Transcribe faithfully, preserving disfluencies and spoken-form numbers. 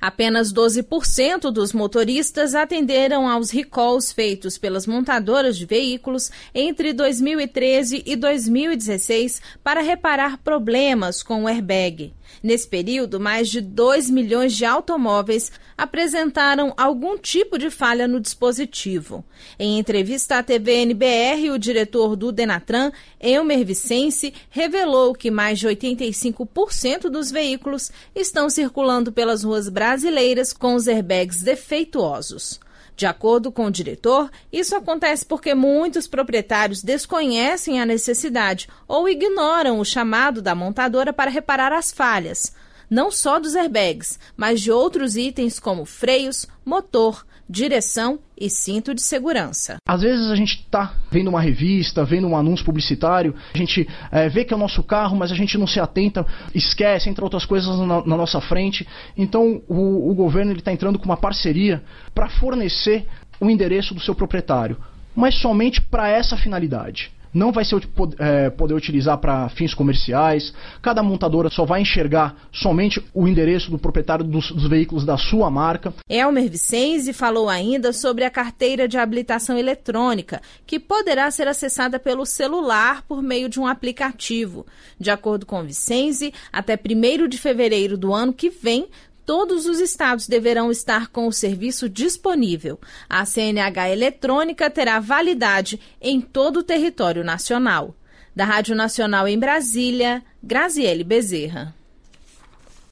Apenas doze por cento dos motoristas atenderam aos recalls feitos pelas montadoras de veículos entre dois mil e treze e dois mil e dezesseis para reparar problemas com o airbag. Nesse período, mais de dois milhões de automóveis apresentaram algum tipo de falha no dispositivo. Em entrevista à T V N B R, o diretor do Denatran, Elmer Vicense, revelou que mais de oitenta e cinco por cento dos veículos estão circulando pelas ruas brasileiras com os airbags defeituosos. De acordo com o diretor, isso acontece porque muitos proprietários desconhecem a necessidade ou ignoram o chamado da montadora para reparar as falhas, não só dos airbags, mas de outros itens como freios, motor, direção e cinto de segurança. Às vezes a gente está vendo uma revista, vendo um anúncio publicitário, a gente é, vê que é o nosso carro, mas a gente não se atenta, esquece, entre outras coisas, na, na nossa frente. Então o, o governo está entrando com uma parceria para fornecer o endereço do seu proprietário, mas somente para essa finalidade. Não vai ser é, poder utilizar para fins comerciais. Cada montadora só vai enxergar somente o endereço do proprietário dos, dos veículos da sua marca. Elmer Vicense falou ainda sobre a carteira de habilitação eletrônica, que poderá ser acessada pelo celular por meio de um aplicativo. De acordo com Vicense, até primeiro de fevereiro do ano que vem, todos os estados deverão estar com o serviço disponível. A C N H eletrônica terá validade em todo o território nacional. Da Rádio Nacional em Brasília, Graziele Bezerra.